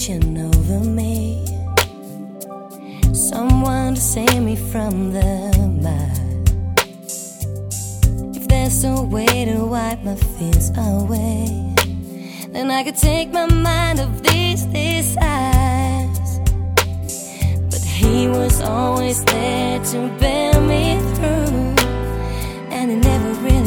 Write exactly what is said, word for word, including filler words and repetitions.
watching over me, someone to save me from the mud. If there's a way to wipe my fears away, then I could take my mind off these desires. But he was always there to bear me through, and he never really